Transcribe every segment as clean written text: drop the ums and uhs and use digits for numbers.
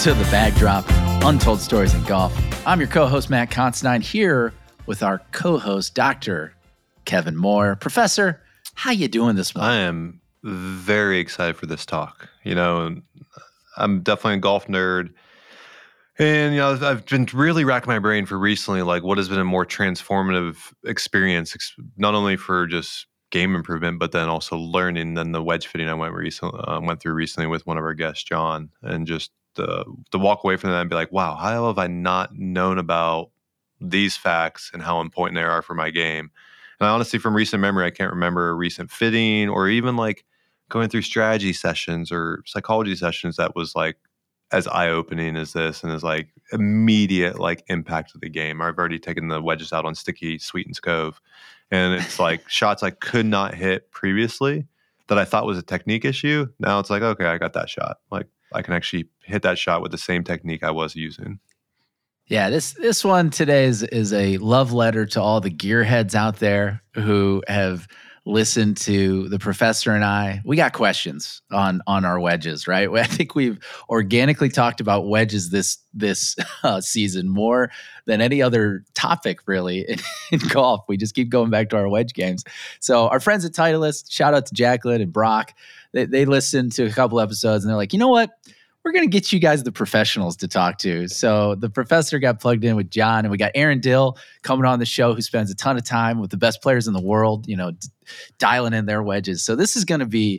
to The Bag Drop, Untold Stories in Golf. I'm your co-host, Matt Constantine, here with our co-host, Dr. Kevin Moore. Professor, how you doing this morning? I am very excited for this talk. You know, I'm definitely a golf nerd. And, you know, I've been really racking my brain for recently, like what has been a more transformative experience, not only for just game improvement, but then also learning than the wedge fitting I went through recently with one of our guests, John, and just to walk away from that and be like, wow, how have I not known about these facts and how important they are for my game? And honestly, from recent memory, I can't remember a recent fitting or even like going through strategy sessions or psychology sessions that was like as eye-opening as this and is like immediate like impact of the game. I've already taken the wedges out on Sticky, Sweetens Cove, and it's like shots I could not hit previously that I thought was a technique issue. Now it's like, okay, I got that shot. Like I can actually hit that shot with the same technique I was using. Yeah, this one today is a love letter to all the gearheads out there who have listened to the professor and I. We got questions on our wedges, right? I think we've organically talked about wedges this season more than any other topic really in golf. We just keep going back to our wedge games. So our friends at Titleist, shout out to Jacqueline and Brock. They listened to a couple episodes and they're like, you know what? We're going to get you guys the professionals to talk to. So the professor got plugged in with John, and we got Aaron Dill coming on the show, who spends a ton of time with the best players in the world, you know, dialing in their wedges. So this is going to be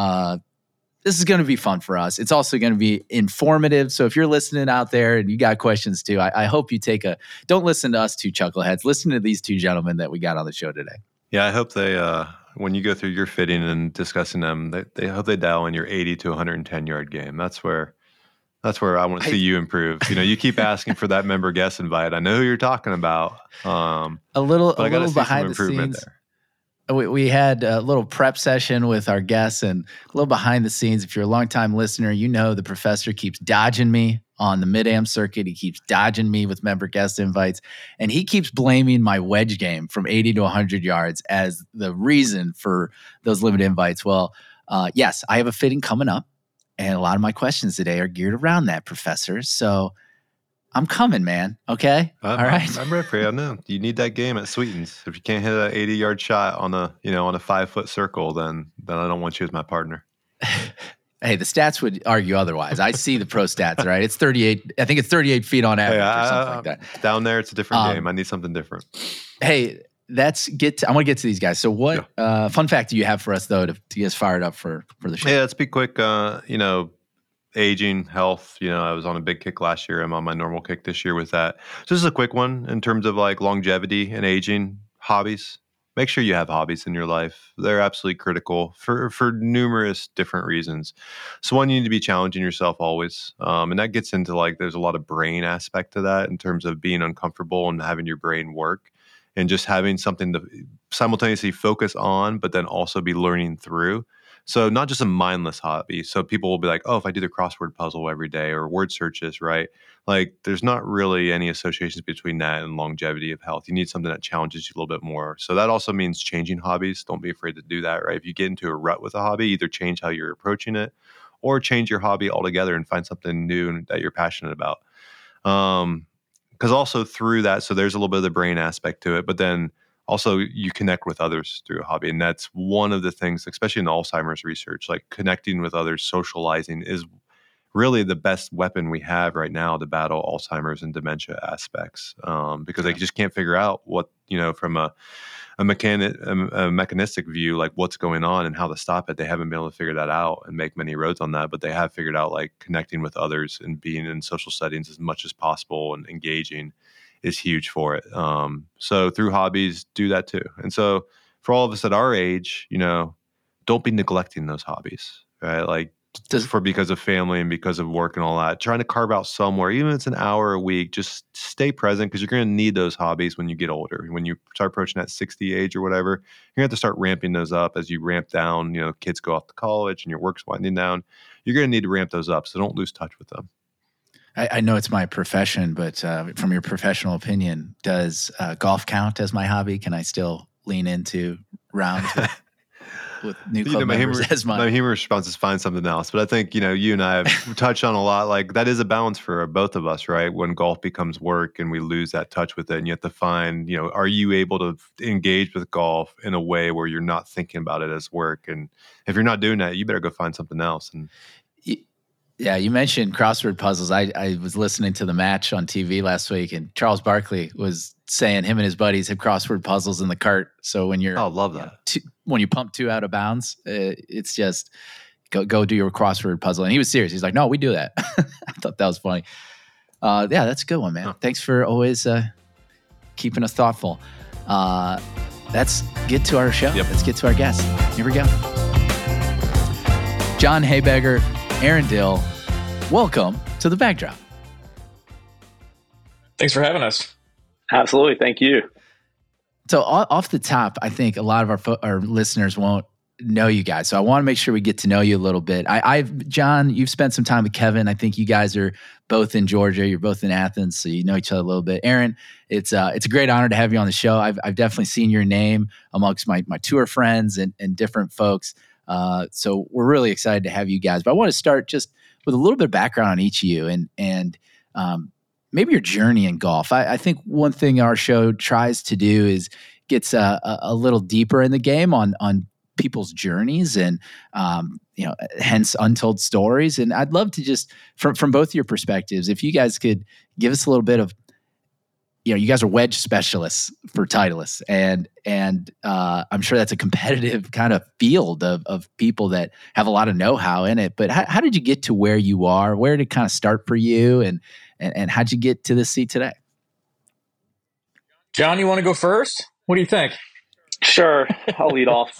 fun for us. It's also going to be informative. So if you're listening out there and you got questions too, I hope you don't listen to us two chuckleheads. Listen to these two gentlemen that we got on the show today. Yeah, I hope they, when you go through your fitting and discussing them, they hope they dial in your 80 to 110 yard game. That's where I want to see you improve. You know, you keep asking for that member guest invite. I know who you're talking about. A little behind the scenes. We had a little prep session with our guests and a little behind the scenes. If you're a longtime listener, you know the professor keeps dodging me on the Mid-Am circuit. He keeps dodging me with member guest invites. And he keeps blaming my wedge game from 80 to 100 yards as the reason for those limited invites. Well, yes, I have a fitting coming up. And a lot of my questions today are geared around that, Professor. So I'm coming, man. Okay? All right? I'm ready for you. I know. You need that game at Sweetens. If you can't hit an 80-yard shot on a 5-foot circle, then I don't want you as my partner. Hey, the stats would argue otherwise. I see the pro stats, right? It's 38. I think it's 38 feet on average or something like that. Down there, it's a different game. I need something different. Hey, I want to get to these guys. So what fun fact do you have for us, though, to get us fired up for the show? Yeah, let's be quick. Aging, health. I was on a big kick last year. I'm on my normal kick this year with that. So this is a quick one in terms of like longevity and aging, hobbies. Make sure you have hobbies in your life. They're absolutely critical for numerous different reasons. So one, you need to be challenging yourself always. And that gets into like, there's a lot of brain aspect to that in terms of being uncomfortable and having your brain work and just having something to simultaneously focus on, but then also be learning through. So not just a mindless hobby. So people will be like, oh, if I do the crossword puzzle every day or word searches, right? Like there's not really any associations between that and longevity of health. You need something that challenges you a little bit more. So that also means changing hobbies. Don't be afraid to do that, right? If you get into a rut with a hobby, either change how you're approaching it or change your hobby altogether and find something new that you're passionate about. Because also through that, so there's a little bit of the brain aspect to it, but then also, you connect with others through a hobby. And that's one of the things, especially in Alzheimer's research, like connecting with others, socializing is really the best weapon we have right now to battle Alzheimer's and dementia aspects. Because they just can't figure out what, from a mechanistic view, like what's going on and how to stop it. They haven't been able to figure that out and make many roads on that, but they have figured out like connecting with others and being in social settings as much as possible and engaging is huge for it. So through hobbies, do that too. And so for all of us at our age, don't be neglecting those hobbies, right? Like because of family and because of work and all that, trying to carve out somewhere, even if it's an hour a week, just stay present because you're going to need those hobbies when you get older. When you start approaching that 60 age or whatever, you're going to have to start ramping those up as you ramp down, kids go off to college and your work's winding down. You're going to need to ramp those up. So don't lose touch with them. I know it's my profession, but from your professional opinion, does golf count as my hobby? Can I still lean into rounds? with new club members as my mine. humor response is find something else. But I think, you and I have touched on a lot. Like that is a balance for both of us, right? When golf becomes work and we lose that touch with it, and you have to find, are you able to engage with golf in a way where you're not thinking about it as work? And if you're not doing that, you better go find something else. And yeah, you mentioned crossword puzzles. I was listening to the match on TV last week, and Charles Barkley was saying him and his buddies have crossword puzzles in the cart. So when you're, love that. When you pump two out of bounds, it's just go do your crossword puzzle. And he was serious. He's like, no, we do that. I thought that was funny. Yeah, that's a good one, man. Huh. Thanks for always keeping us thoughtful. Let's get to our show. Yep. Let's get to our guest. Here we go. John Haybeger, Aaron Dill, welcome to The Backdrop. Thanks for having us. Absolutely. Thank you. So off the top, I think a lot of our listeners won't know you guys. So I want to make sure we get to know you a little bit. John, you've spent some time with Kevin. I think you guys are both in Georgia. You're both in Athens, so you know each other a little bit. Aaron, it's a great honor to have you on the show. I've definitely seen your name amongst my tour friends and different folks. So we're really excited to have you guys. But I want to start just with a little bit of background on each of you and maybe your journey in golf. I think one thing our show tries to do is gets a little deeper in the game on people's journeys and hence untold stories. And I'd love to just from both your perspectives, if you guys could give us a little bit of, you guys are wedge specialists for Titleist, and I'm sure that's a competitive kind of field of people that have a lot of know-how in it. But how did you get to where you are? Where did it kind of start for you, and how'd you get to this seat today? John, you want to go first? What do you think? Sure, I'll lead off.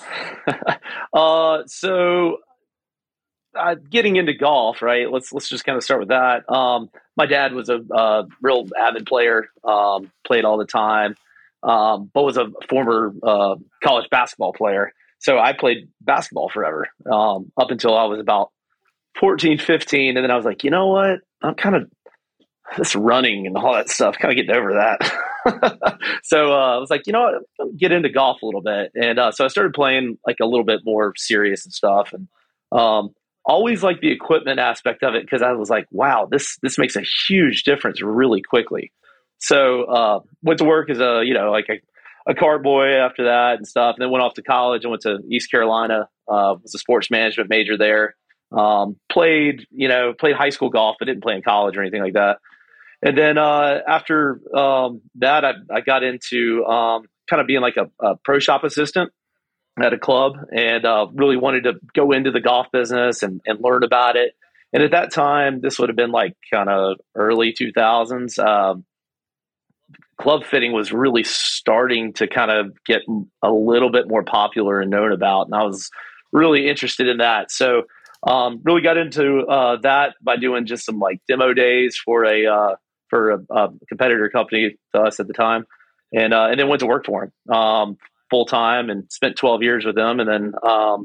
So getting into golf, right? Let's just kind of start with that. My dad was a real avid player, played all the time, but was a former college basketball player. So I played basketball forever, up until I was about 14, 15. And then I was like, you know what? I'm kind of this running and all that stuff, kind of getting over that. So I was like, you know what? I'll get into golf a little bit. And so I started playing like a little bit more serious and stuff. And always like the equipment aspect of it, because I was like, wow, this makes a huge difference really quickly. So went to work as a cart boy after that and stuff, and then went off to college. I went to East Carolina, was a sports management major there. Played high school golf, but didn't play in college or anything like that. And then after that, I got into kind of being like a pro shop assistant at a club, and really wanted to go into the golf business and learn about it. And at that time, this would have been like kind of early 2000s. Club fitting was really starting to kind of get a little bit more popular and known about. And I was really interested in that. So really got into that by doing just some like demo days for a competitor company to us at the time. And then went to work for him full time and spent 12 years with them. And then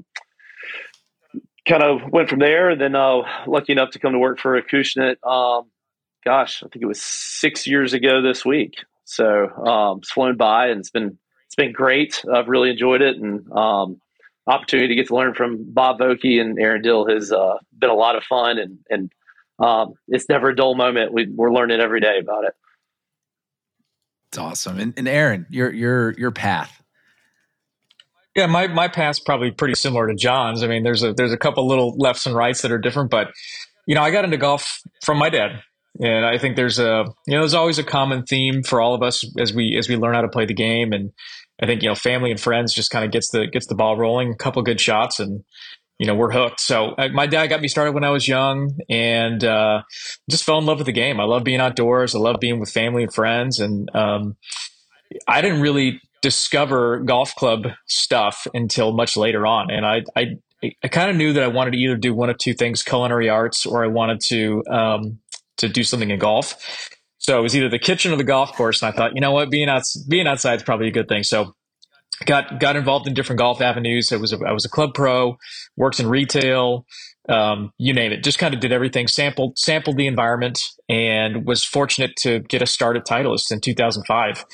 kind of went from there. And then lucky enough to come to work for Acushnet. I think it was 6 years ago this week. So it's flown by, and it's been great. I've really enjoyed it, and opportunity to get to learn from Bob Vokey and Aaron Dill has been a lot of fun, and it's never a dull moment. We're learning every day about it. It's awesome. And Aaron, your path. Yeah, my path's probably pretty similar to John's. I mean, there's a couple little lefts and rights that are different, but I got into golf from my dad. And I think there's always a common theme for all of us as we learn how to play the game. And I think, family and friends just kind of gets the ball rolling, a couple good shots, and, we're hooked. So my dad got me started when I was young, and just fell in love with the game. I love being outdoors. I love being with family and friends. And I didn't really discover golf club stuff until much later on. And I kind of knew that I wanted to either do one of two things, culinary arts, or I wanted to do something in golf. So it was either the kitchen or the golf course. And I thought, you know what, being outside is probably a good thing. So got involved in different golf avenues. I was a club pro, worked in retail, you name it, just kind of did everything, sampled the environment, and was fortunate to get a start at Titleist in 2005.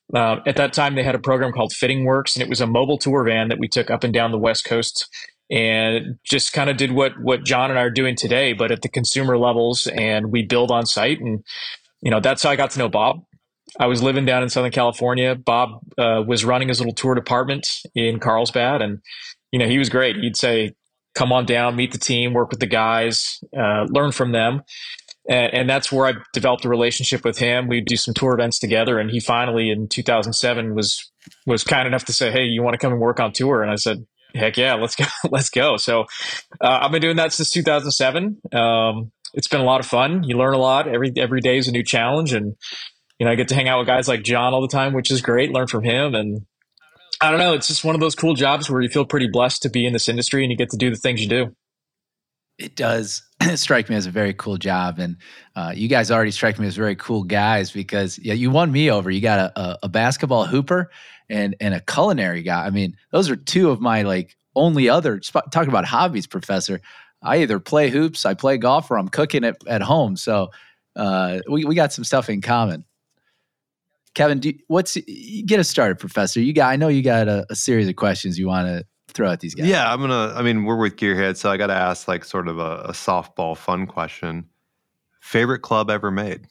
At that time, they had a program called Fitting Works, and it was a mobile tour van that we took up and down the West Coast, and just kind of did what John and I are doing today, but at the consumer levels, and we build on site. And that's how I got to know Bob. I was living down in Southern California. Bob was running his little tour department in Carlsbad, and he was great. He'd say, "Come on down, meet the team, work with the guys, learn from them." And that's where I developed a relationship with him. We'd do some tour events together, and he finally in 2007 was kind enough to say, "Hey, you want to come and work on tour?" And I said, "Heck yeah, let's go, let's go." So I've been doing that since 2007. It's been a lot of fun. You learn a lot. Every day is a new challenge, and I get to hang out with guys like John all the time, which is great. Learn from him, and I don't know. It's just one of those cool jobs where you feel pretty blessed to be in this industry, and you get to do the things you do. It does strike me as a very cool job. And you guys already strike me as very cool guys because you won me over. You got a basketball hooper and a culinary guy. I mean, those are two of my only other, talking about hobbies, Professor. I either play hoops, I play golf, or I'm cooking it at home. So we got some stuff in common. Kevin, get us started, Professor. I know you got a series of questions you want to throw at these guys. Yeah, we're with Gearhead, so I got to ask sort of a softball fun question. Favorite club ever made?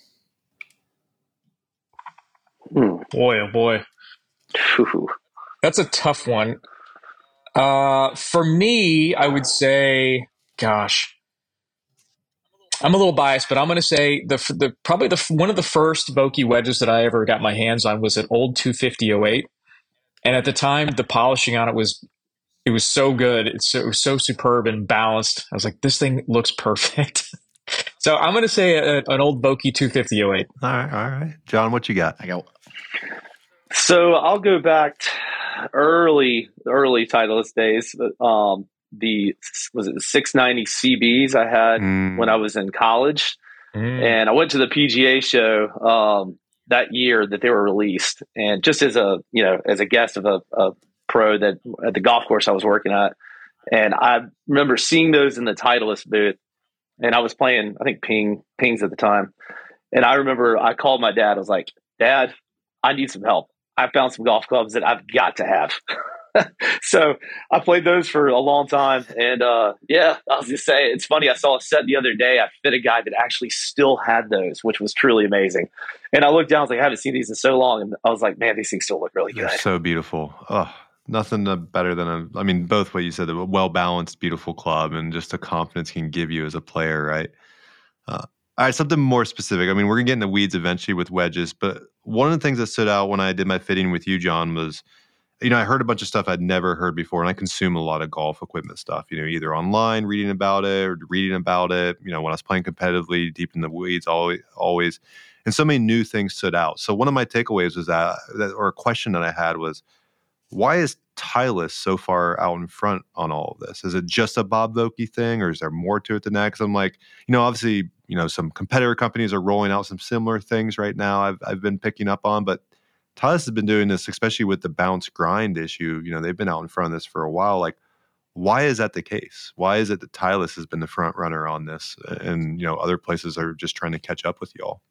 Boy, oh boy. That's a tough one. For me, I would say, gosh, I'm a little biased, but I'm going to say probably one of the first Vokey wedges that I ever got my hands on was an old 250-08. And at the time, the polishing on it was so good. It was so superb and balanced. I was like, this thing looks perfect. So I'm going to say an old Vokey 250-08. All right. John, what you got? So I'll go back to early Titleist days. Was it the 690 CBs I had when I was in college? And I went to the PGA show that year that they were released, and just as a guest of a pro that at the golf course I was working at, and I remember seeing those in the Titleist booth, and I was playing, I think pings at the time, and I remember I called my dad. I was like, "Dad, I need some help. I found some golf clubs that I've got to have." So I played those for a long time, and I was just saying, it's funny. I saw a set the other day. I fit a guy that actually still had those, which was truly amazing. And I looked down, I was like, I haven't seen these in so long, and I was like, man, these things still look really good. They're so beautiful. Oh, nothing better than both what you said, a well-balanced, beautiful club, and just the confidence can give you as a player, right? All right, something more specific. We're going to get in the weeds eventually with wedges, but one of the things that stood out when I did my fitting with you, John, was, I heard a bunch of stuff I'd never heard before, and I consume a lot of golf equipment stuff, either online, reading about it, or reading about it, when I was playing competitively, deep in the weeds, always. And so many new things stood out. So one of my takeaways was or a question that I had was, why is Titleist so far out in front on all of this? Is it just a Bob Vokey thing, or is there more to it than that? Because I'm like, obviously, some competitor companies are rolling out some similar things right now I've been picking up on, but Titleist has been doing this, especially with the bounce grind issue. They've been out in front of this for a while. Like, why is that the case? Why is it that Titleist has been the front runner on this, and other places are just trying to catch up with y'all?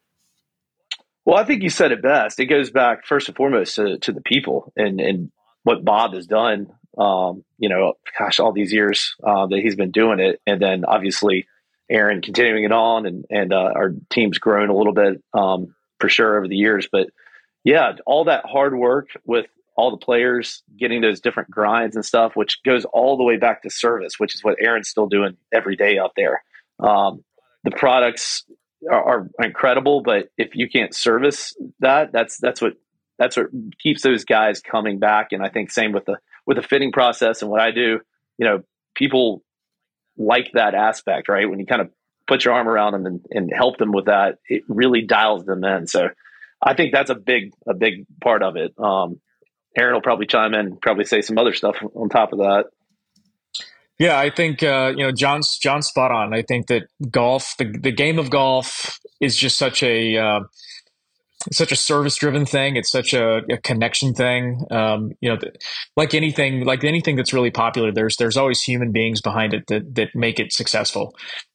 Well, I think you said it best. It goes back first and foremost to the people and what Bob has done. All these years that he's been doing it, and then obviously Aaron continuing it on, and our team's grown a little bit for sure over the years. But yeah, all that hard work with all the players getting those different grinds and stuff, which goes all the way back to service, which is what Aaron's still doing every day out there. The products are incredible, but if you can't service that's what keeps those guys coming back. And I think same with the fitting process and what I do. People like that aspect, right? When you kind of put your arm around them and help them with that, it really dials them in. So I think that's a big part of it. Aaron will probably chime in, probably say some other stuff on top of that. Yeah, I think John's spot on. I think that golf, the game of golf, is just such a such a service driven thing. It's such a connection thing. Like anything that's really popular, there's always human beings behind it that make it successful.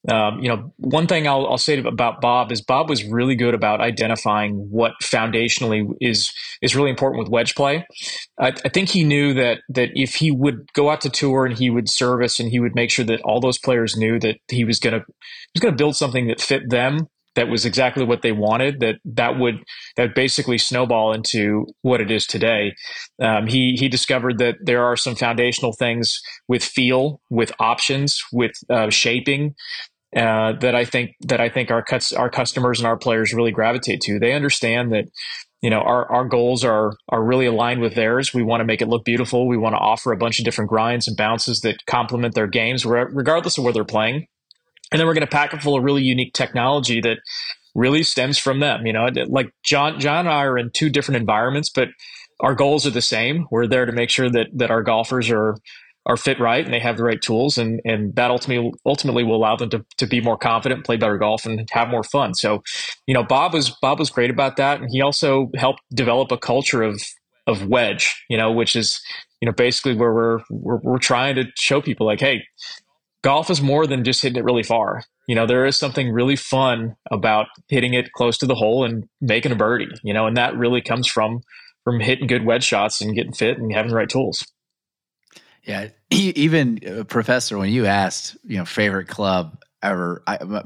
One thing I'll say about Bob is Bob was really good about identifying what foundationally is really important with wedge play. I think he knew that if he would go out to tour and he would service and he would make sure that all those players knew that he was going to build something that fit them, that was exactly what they wanted, that would basically snowball into what it is today. He discovered that there are some foundational things with feel, with options, with shaping, that I think our customers and our players really gravitate to. They understand that our goals are really aligned with theirs. We want to make it look beautiful. We want to offer a bunch of different grinds and bounces that complement their games, regardless of where they're playing. And then we're going to pack it full of really unique technology that really stems from them. Like John and I are in two different environments, but our goals are the same. We're there to make sure that our golfers are fit right and they have the right tools, and that ultimately will allow them to be more confident, play better golf, and have more fun. So, Bob was great about that, and he also helped develop a culture of wedge, which is basically where we're trying to show people like, hey, golf is more than just hitting it really far. There is something really fun about hitting it close to the hole and making a birdie, and that really comes from hitting good wedge shots and getting fit and having the right tools. Yeah. Even Professor, when you asked, favorite club ever,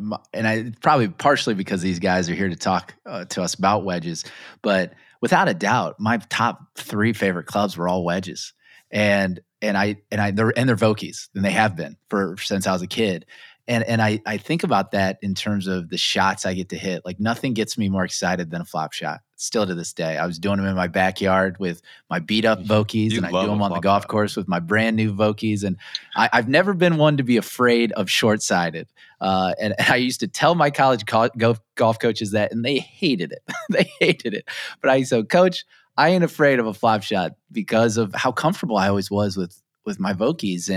I probably partially because these guys are here to talk to us about wedges, but without a doubt, my top 3 favorite clubs were all wedges. And they're Vokeys, and they have been since I was a kid. And I think about that in terms of the shots I get to hit. Like nothing gets me more excited than a flop shot. Still to this day, I was doing them in my backyard with my beat up Vokeys, and I do them on the golf course with my brand new Vokeys. And I've never been one to be afraid of short sighted. And I used to tell my college golf coaches that, and they hated it. They hated it. But I said, Coach, I ain't afraid of a flop shot because of how comfortable I always was with my Vokeys,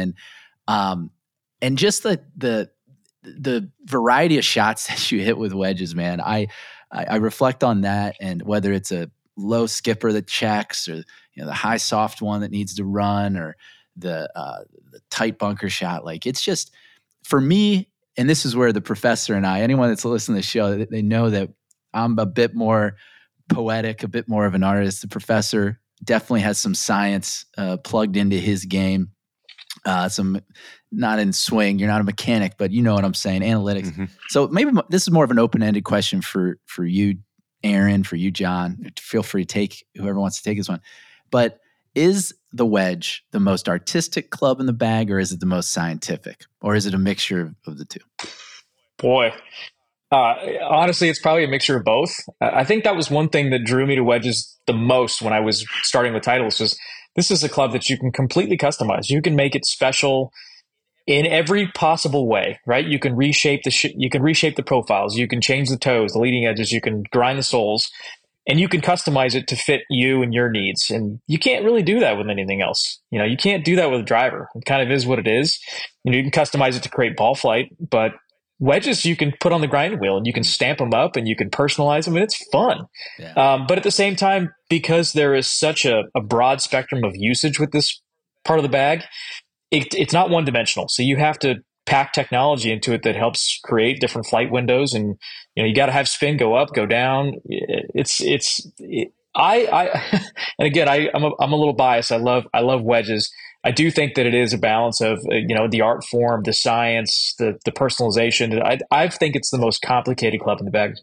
and just the variety of shots that you hit with wedges, man. I reflect on that, and whether it's a low skipper that checks, or the high soft one that needs to run, or the tight bunker shot, like it's just for me. And this is where the Professor and anyone that's listening to the show, they know that I'm a bit more poetic, a bit more of an artist. The Professor definitely has some science plugged into his game. Some not in swing. You're not a mechanic, but you know what I'm saying. Analytics. Mm-hmm. So maybe this is more of an open-ended question for you, Aaron, for you, John. Feel free to take whoever wants to take this one. But is the wedge the most artistic club in the bag, or is it the most scientific, or is it a mixture of the two? Boy, honestly, it's probably a mixture of both. I think that was one thing that drew me to wedges the most when I was starting with Titleist was this is a club that you can completely customize. You can make it special in every possible way, right? You can reshape the profiles. You can change the toes, the leading edges. You can grind the soles, and you can customize it to fit you and your needs. And you can't really do that with anything else. You can't do that with a driver. It kind of is what it is. You can customize it to create ball flight, but wedges you can put on the grinding wheel and you can stamp them up and you can personalize them, and it's fun. Yeah. But at the same time, because there is such a broad spectrum of usage with this part of the bag, it's not one dimensional. So you have to pack technology into it that helps create different flight windows, and you got to have spin go up, go down. I and again, I'm a little biased. I love wedges. I do think that it is a balance of the art form, the science, the personalization. I think it's the most complicated club in the bag.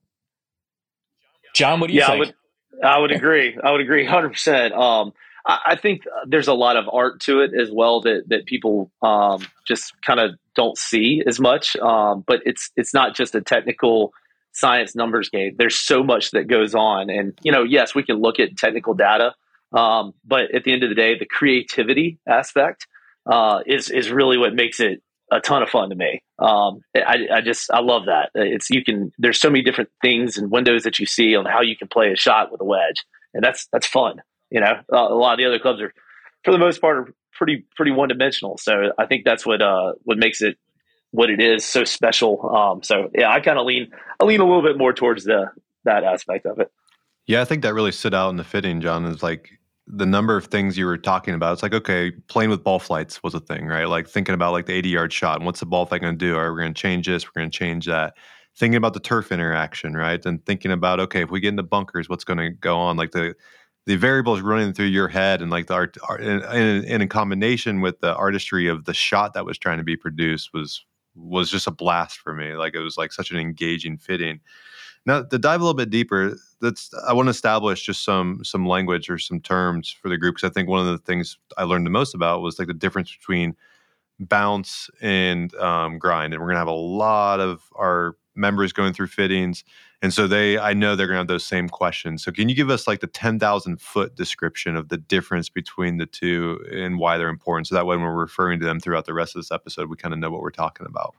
John, what do you think? I would agree. 100%. I think there's a lot of art to it as well that people just kind of don't see as much. But it's not just a technical science numbers game. There's so much that goes on, and yes, we can look at technical data, but at the end of the day, the creativity aspect is really what makes it a ton of fun to me. I love that. There's so many different things and windows that you see on how you can play a shot with a wedge, and that's fun. A lot of the other clubs are, for the most part, are pretty one dimensional. So I think that's what makes it what it is so special. So yeah, I kind of lean a little bit more towards that aspect of it. Yeah, I think that really stood out in the fitting, John, is like the number of things you were talking about. It's like, okay, playing with ball flights was a thing, right? Like thinking about like the 80-yard shot and what's the ball flight going to do? All right, we're going to change this, we're going to change that. Thinking about the turf interaction, right? And thinking about, okay, if we get into bunkers, what's going to go on? Like the variables running through your head and like the art in combination with the artistry of the shot that was trying to be produced was just a blast for me. Like it was like such an engaging fitting. Now, to dive a little bit deeper, I want to establish just some language or some terms for the group, because I think one of the things I learned the most about was like the difference between bounce and grind. And we're going to have a lot of our members going through fittings, and so I know they're going to have those same questions. So can you give us like the 10,000 foot description of the difference between the two and why they're important, so that when we're referring to them throughout the rest of this episode, we kind of know what we're talking about?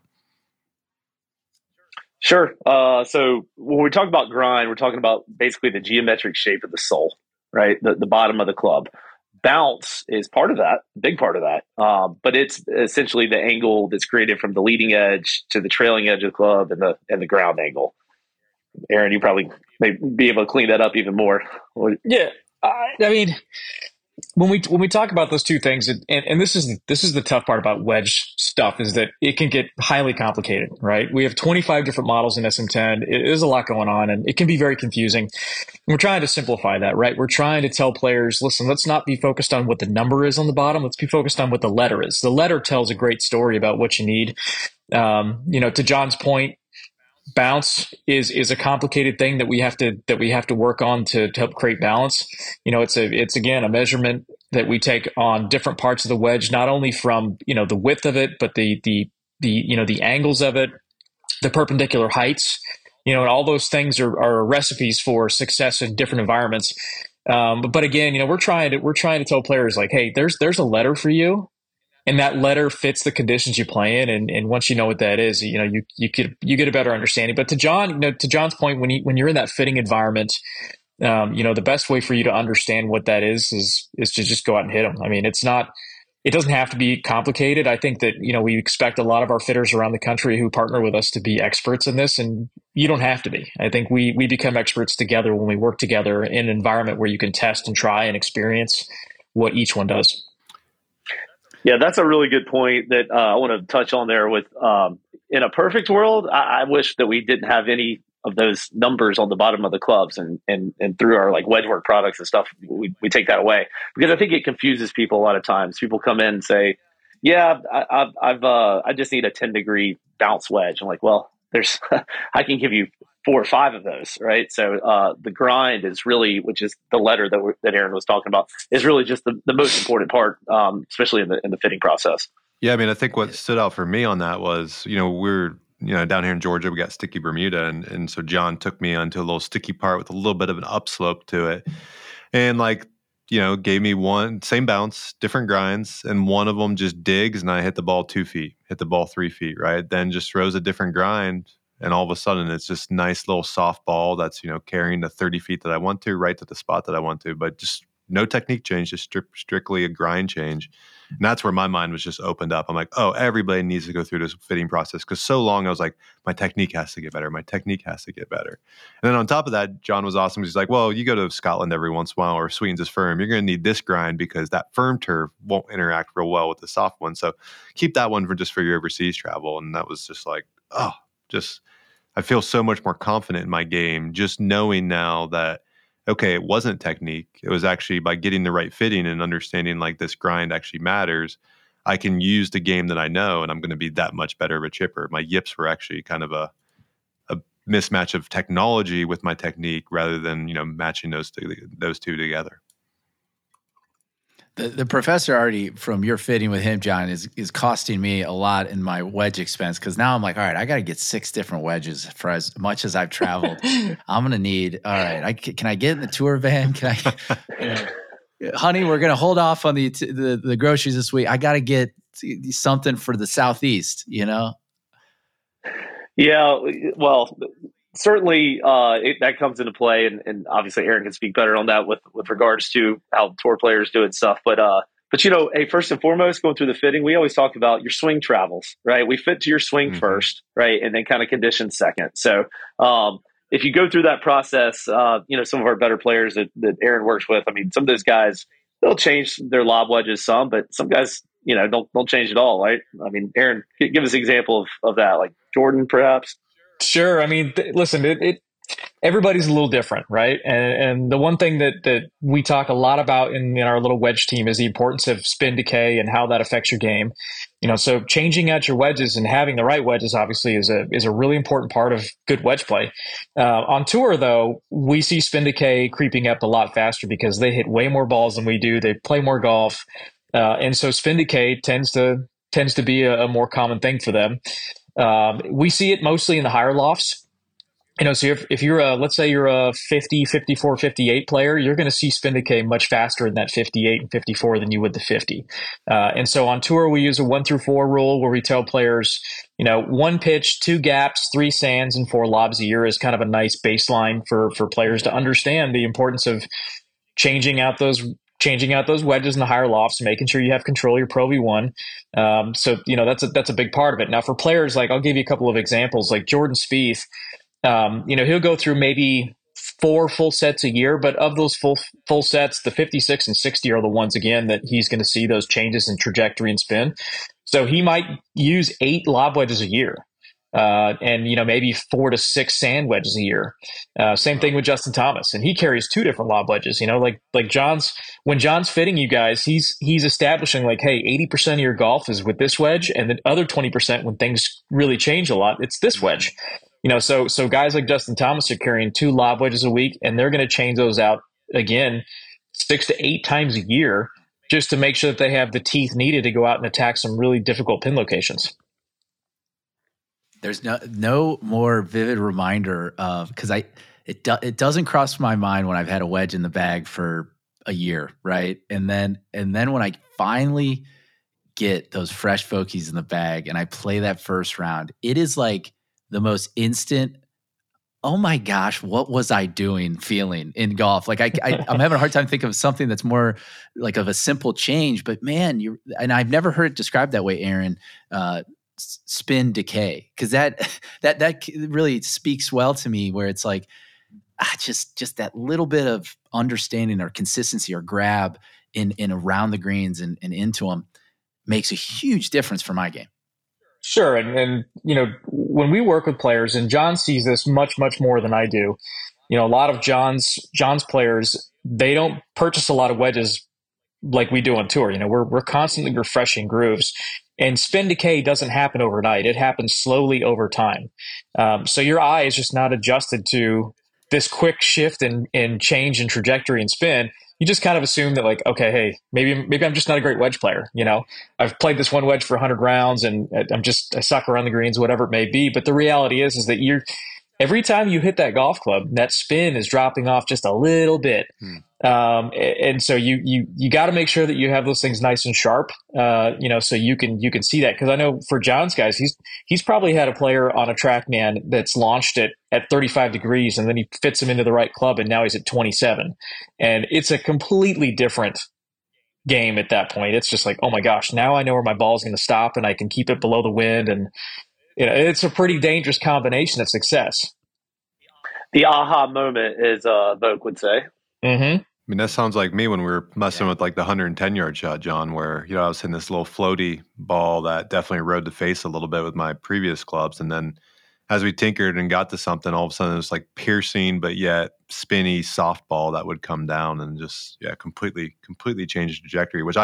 Sure. So when we talk about grind, we're talking about basically the geometric shape of the sole, right? The bottom of the club. Bounce is part of that, big part of that. But it's essentially the angle that's created from the leading edge to the trailing edge of the club and the ground angle. Aaron, you probably may be able to clean that up even more. Yeah. I mean, when we talk about those two things, and this is the tough part about wedge stuff, is that it can get highly complicated, right? We have 25 different models in SM10. It is a lot going on, and it can be very confusing. And we're trying to simplify that, right? We're trying to tell players, listen, let's not be focused on what the number is on the bottom. Let's be focused on what the letter is. The letter tells a great story about what you need. To John's point, bounce is a complicated thing that we have to work on to help create balance. It's again a measurement that we take on different parts of the wedge, not only from the width of it, but the angles of it, the perpendicular heights, and all those things are recipes for success in different environments. But again, we're trying to tell players like, hey, there's a letter for you. And that letter fits the conditions you play in, and once you know what that is, you get a better understanding. But to John's point, when you're in that fitting environment, the best way for you to understand what that is to just go out and hit them. I mean, it doesn't have to be complicated. I think that we expect a lot of our fitters around the country who partner with us to be experts in this, and you don't have to be. I think we become experts together when we work together in an environment where you can test and try and experience what each one does. Yeah, that's a really good point that I want to touch on there with in a perfect world, I wish that we didn't have any of those numbers on the bottom of the clubs, and through our like wedge work products and stuff, we take that away, because I think it confuses people a lot of times. People come in and say, yeah, I just need a 10-degree bounce wedge. I'm like, well, there's I can give you 4 or 5 of those, right? So the grind is really, which is the letter that Aaron was talking about, is really just the most important part, especially in the fitting process. Yeah, I mean, I think what stood out for me on that was, we're down here in Georgia, we got sticky Bermuda, and so John took me onto a little sticky part with a little bit of an upslope to it, and gave me one same bounce, different grinds, and one of them just digs, and I hit the ball 2 feet, hit the ball 3 feet, right? Then just throws a different grind. And all of a sudden, it's just nice little soft ball that's, carrying the 30 feet that I want to, right to the spot that I want to, but just no technique change, just strictly a grind change. And that's where my mind was just opened up. I'm like, oh, everybody needs to go through this fitting process. Because so long I was like, my technique has to get better. My technique has to get better. And then on top of that, John was awesome. He's like, well, you go to Scotland every once in a while, or Sweetens is firm. You're going to need this grind because that firm turf won't interact real well with the soft one. So keep that one for your overseas travel. And that was just like, I feel so much more confident in my game just knowing now that, okay, it wasn't technique. It was actually by getting the right fitting and understanding like this grind actually matters. I can use the game that I know, and I'm going to be that much better of a chipper. My yips were actually kind of a mismatch of technology with my technique rather than, matching those two together. The professor already, from your fitting with him, John, is costing me a lot in my wedge expense, because now I'm like, all right, I got to get 6 different wedges for as much as I've traveled. I'm going to need, all right, can I get in the tour van? Can I, honey, we're going to hold off on the groceries this week. I got to get something for the Southeast, Yeah, well, certainly that comes into play, and obviously Aaron can speak better on that with regards to how tour players do and stuff. But hey, first and foremost, going through the fitting, we always talk about your swing travels, right? We fit to your swing first, right, and then kind of condition second. So if you go through that process, some of our better players that Aaron works with, I mean, some of those guys, they'll change their lob wedges some, but some guys, don't change at all, right? I mean, Aaron, give us an example of that, like Jordan, perhaps. Sure. I mean, listen, everybody's a little different, right? And the one thing that we talk a lot about in our little wedge team is the importance of spin decay and how that affects your game. So changing out your wedges and having the right wedges obviously is a really important part of good wedge play. On tour, though, we see spin decay creeping up a lot faster because they hit way more balls than we do. They play more golf, and so spin decay tends to be a more common thing for them. We see it mostly in the higher lofts. So if you're let's say you're a 50, 54, 58 player, you're going to see spin decay much faster in that 58 and 54 than you would the 50. And so on tour, we use a 1-through-4 rule where we tell players, 1 pitch, 2 gaps, 3 sands, and 4 lobs a year is kind of a nice baseline for players to understand the importance of changing out those wedges in the higher lofts, making sure you have control of your Pro V1. That's a big part of it. Now for players, like I'll give you a couple of examples, like Jordan Spieth. He'll go through maybe 4 full sets a year, but of those full sets, the 56 and 60 are the ones, again, that he's going to see those changes in trajectory and spin. So he might use 8 lob wedges a year, and maybe 4 to 6 sand wedges a year. Same thing with Justin Thomas, and he carries 2 different lob wedges. Like when John's fitting you guys, he's establishing like, hey, 80% of your golf is with this wedge, and the other 20% when things really change a lot, it's this wedge. So guys like Justin Thomas are carrying 2 lob wedges a week, and they're going to change those out again 6 to 8 times a year just to make sure that they have the teeth needed to go out and attack some really difficult pin locations. There's no more vivid reminder of, because it doesn't cross my mind when I've had a wedge in the bag for a year, right? And then when I finally get those fresh Vokeys in the bag and I play that first round, it is like the most instant, oh my gosh, what was I doing feeling in golf? Like I'm having a hard time thinking of something that's more like of a simple change, but man, and I've never heard it described that way, Aaron, spin decay. Cause that really speaks well to me, where it's like, just that little bit of understanding or consistency or grab in around the greens and into them makes a huge difference for my game. Sure. And when we work with players, and John sees this much, much more than I do, a lot of John's players, they don't purchase a lot of wedges like we do on tour. We're constantly refreshing grooves, and spin decay doesn't happen overnight. It happens slowly over time. So your eye is just not adjusted to this quick shift and change in trajectory and spin. You just kind of assume that, like, okay, hey, maybe I'm just not a great wedge player. I've played this one wedge for 100 rounds and I suck around the greens, whatever it may be. But the reality is that every time you hit that golf club, that spin is dropping off just a little bit. And so you got to make sure that you have those things nice and sharp, so you can see that. Because I know for John's guys, he's probably had a player on a TrackMan that's launched it at 35 degrees, and then he fits him into the right club, and now he's at 27, and it's a completely different game at that point. It's just like, oh my gosh, now I know where my ball is going to stop, and I can keep it below the wind, and it's a pretty dangerous combination of success. The aha moment, as Vogue would say. Mm-hmm. I mean, that sounds like me when we were messing with like the 110-yard shot, John, where, I was hitting this little floaty ball that definitely rode the face a little bit with my previous clubs. And then as we tinkered and got to something, all of a sudden it was like piercing, but yet spinny softball that would come down and just, completely change the trajectory, which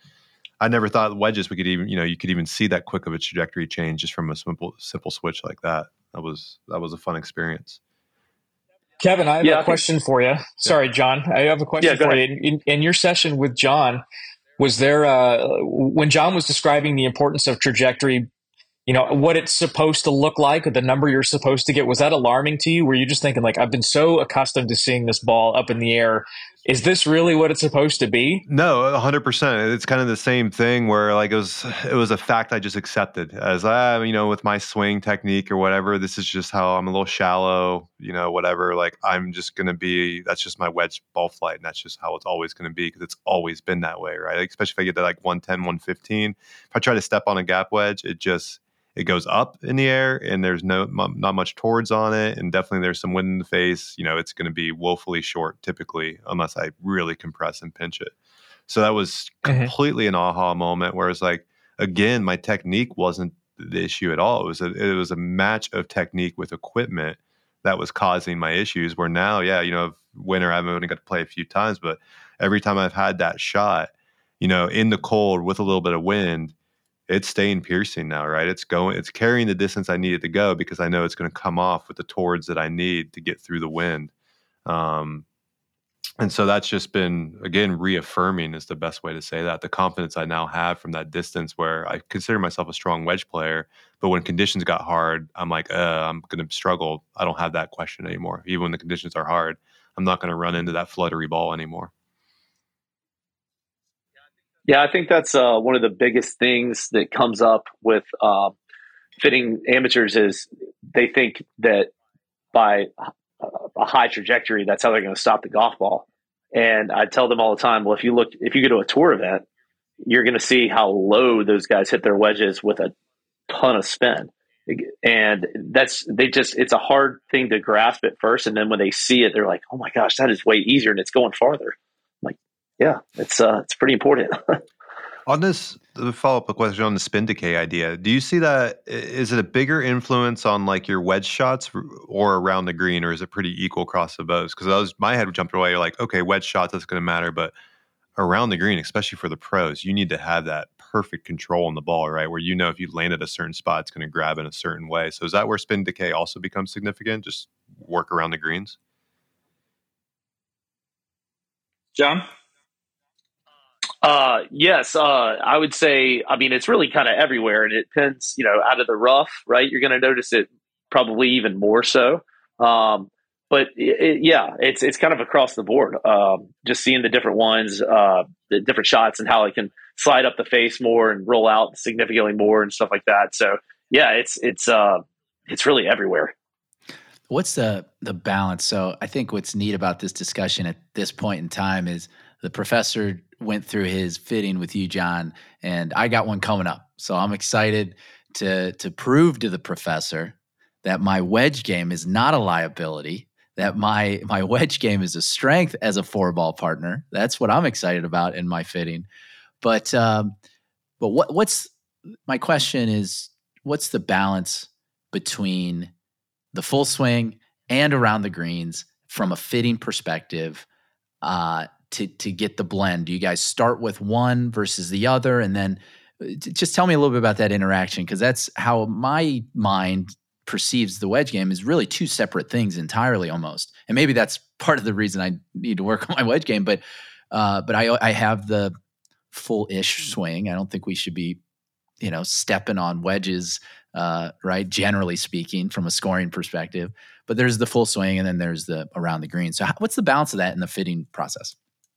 I never thought wedges we could even, you could even see that quick of a trajectory change just from a simple switch like that. That was a fun experience. Kevin, I have a question for you. Sorry, John. I have a question for you. In your session with John, was there, when John was describing the importance of trajectory, what it's supposed to look like, or the number you're supposed to get, was that alarming to you? Were you just thinking, like, I've been so accustomed to seeing this ball up in the air, is this really what it's supposed to be? No, 100%. It's kind of the same thing where, like, it was a fact I just accepted as, with my swing technique or whatever, this is just how I'm a little shallow, whatever. Like, I'm just going to be, that's just my wedge ball flight. And that's just how it's always going to be, because it's always been that way, right? Like, especially if I get to like 110, 115, if I try to step on a gap wedge, it goes up in the air and there's not much towards on it, and definitely there's some wind in the face, it's going to be woefully short typically, unless I really compress and pinch it. So that was completely an aha moment, where it's like, again, my technique wasn't the issue at all. It was a match of technique with equipment that was causing my issues, where now, winter, I've only got to play a few times, but every time I've had that shot, in the cold with a little bit of wind, it's staying piercing now, right? It's carrying the distance I need it to go, because I know it's going to come off with the towards that I need to get through the wind. And so that's just been, again, reaffirming is the best way to say that. The confidence I now have from that distance, where I consider myself a strong wedge player, but when conditions got hard, I'm like, I'm going to struggle. I don't have that question anymore. Even when the conditions are hard, I'm not going to run into that fluttery ball anymore. Yeah, I think that's one of the biggest things that comes up with fitting amateurs is they think that by a high trajectory, that's how they're going to stop the golf ball. And I tell them all the time, well, if you go to a tour event, you're going to see how low those guys hit their wedges with a ton of spin. And it's a hard thing to grasp at first. And then when they see it, they're like, oh my gosh, that is way easier and it's going farther. I'm like, yeah, it's pretty important. On this, the follow-up question on the spin decay idea, do you see that, is it a bigger influence on like your wedge shots or around the green, or is it pretty equal across the bows? Because my head jumped away, like, okay, wedge shots, that's going to matter, but around the green, especially for the pros, you need to have that perfect control on the ball, right? Where if you land at a certain spot, it's going to grab in a certain way. So is that where spin decay also becomes significant? Just work around the greens? John? Yes, I would say, it's really kind of everywhere, and it depends, out of the rough, right? You're going to notice it probably even more so. But it's kind of across the board. Just seeing the different ones, the different shots, and how it can slide up the face more and roll out significantly more and stuff like that. So yeah, it's really everywhere. What's the balance? So I think what's neat about this discussion at this point in time is the professor went through his fitting with you, John, and I got one coming up. So I'm excited to prove to the professor that my wedge game is not a liability, that my wedge game is a strength as a 4-ball partner. That's what I'm excited about in my fitting. But what's my question is, what's the balance between the full swing and around the greens from a fitting perspective, to get the blend? Do you guys start with one versus the other? And then just tell me a little bit about that interaction, because that's how my mind perceives the wedge game, is really two separate things entirely almost. And maybe that's part of the reason I need to work on my wedge game. But I have the full-ish swing. I don't think we should be, stepping on wedges, right? Generally speaking, from a scoring perspective. But there's the full swing, and then there's the around the green. So what's the balance of that in the fitting process?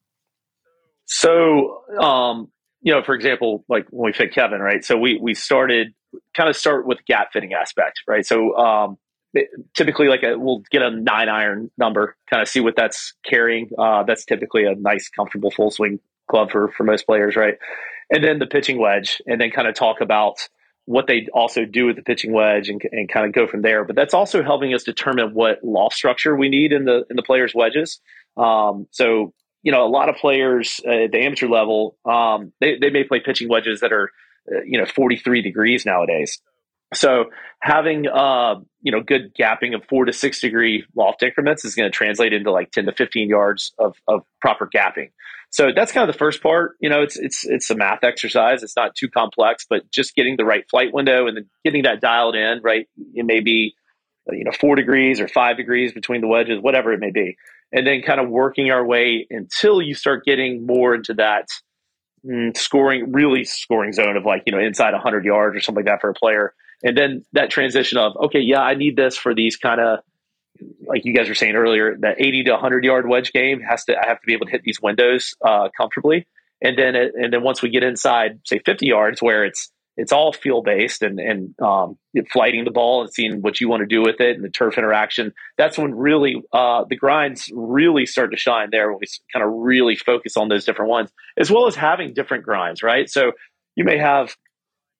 So, for example, like when we fit Kevin, right? So we start with gap fitting aspect, right? So typically, we'll get a 9-iron number, kind of see what that's carrying. That's typically a nice, comfortable full swing club for most players, right? And then the pitching wedge, and then kind of talk about what they also do with the pitching wedge, and kind of go from there. But that's also helping us determine what loft structure we need in the players' wedges. So a lot of players at the amateur level, they may play pitching wedges that are 43 degrees nowadays. So having good gapping of 4 to 6 degree loft increments is going to translate into like 10 to 15 yards of proper gapping. So that's kind of the first part. It's a math exercise. It's not too complex, but just getting the right flight window and then getting that dialed in, right? It may be 4 degrees or 5 degrees between the wedges, whatever it may be. And then kind of working our way until you start getting more into that scoring zone of inside 100 yards or something like that for a player. And then that transition of, okay, yeah, I need this for these kind of, like you guys were saying earlier, that 80 to 100 yard wedge game I have to be able to hit these windows comfortably. And then once we get inside, say 50 yards, where it's all feel based and flighting the ball and seeing what you want to do with it and the turf interaction. That's when really the grinds really start to shine there, when we kind of really focus on those different ones, as well as having different grinds, right? So you may have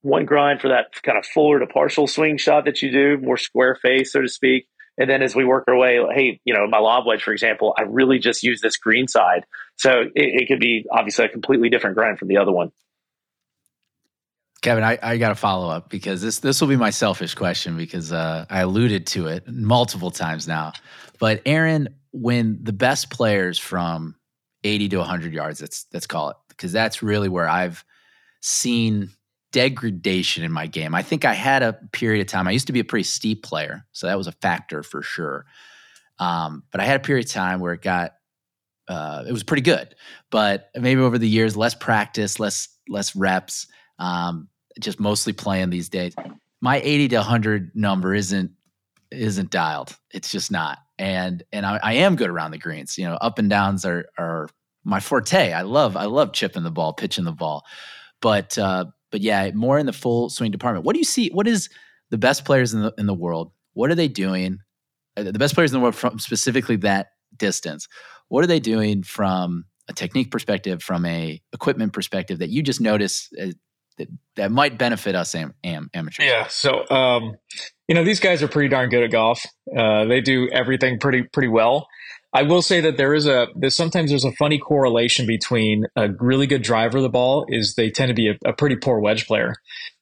one grind for that kind of fuller to partial swing shot that you do, more square face, so to speak. And then as we work our way, hey, my lob wedge, for example, I really just use this green side. So it could be obviously a completely different grind from the other one. Kevin, I got to follow up because this will be my selfish question because I alluded to it multiple times now. But Aaron, when the best players from 80 to 100 yards, let's call it, because that's really where I've seen degradation in my game. I think I had a period of time. I used to be a pretty steep player, so that was a factor for sure. But I had a period of time where it was pretty good. But maybe over the years, less practice, less reps, just mostly playing these days. My 80 to 100 number isn't dialed. It's just not. And I am good around the greens. Up and downs are my forte. I love chipping the ball, pitching the ball. But yeah, more in the full swing department. What do you see? What is the best players in the world? What are they doing? The best players in the world from specifically that distance. What are they doing from a technique perspective, from a equipment perspective that you just notice that might benefit us amateurs? Yeah. So, these guys are pretty darn good at golf. They do everything pretty well. I will say that sometimes there's a funny correlation between a really good driver of the ball is they tend to be a pretty poor wedge player.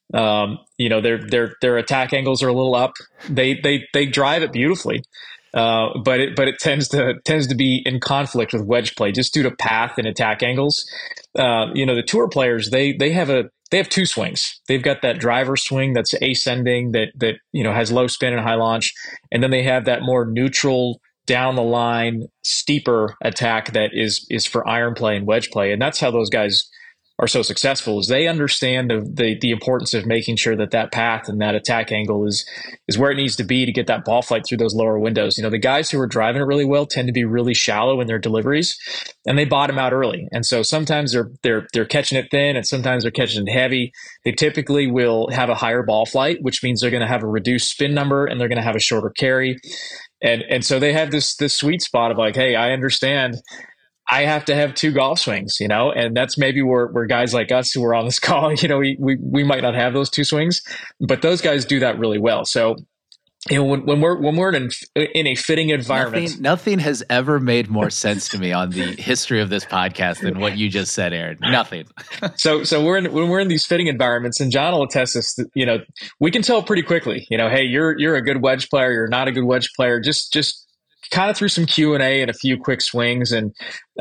Their attack angles are a little up. They drive it beautifully. But it tends to be in conflict with wedge play just due to path and attack angles. The tour players, they have two swings. They've got that driver swing that's ascending that has low spin and high launch, and then they have that more neutral down the line steeper attack that is for iron play and wedge play. And that's how those guys are so successful, is they understand the importance of making sure that path and that attack angle is where it needs to be to get that ball flight through those lower windows. The guys who are driving it really well tend to be really shallow in their deliveries, and they bottom out early. And so sometimes they're catching it thin, and sometimes they're catching it heavy. They typically will have a higher ball flight, which means they're going to have a reduced spin number and they're going to have a shorter carry. And so they have this sweet spot of like, hey, I understand I have to have two golf swings, and that's maybe where guys like us who are on this call, we might not have those two swings, but those guys do that really well. So, when we're in a fitting environment, nothing has ever made more sense to me on the history of this podcast than what you just said, Aaron. Nothing. So when we're in these fitting environments, and John will attest this, we can tell pretty quickly, hey, you're a good wedge player, you're not a good wedge player. Just kind of through some Q&A and a few quick swings. And,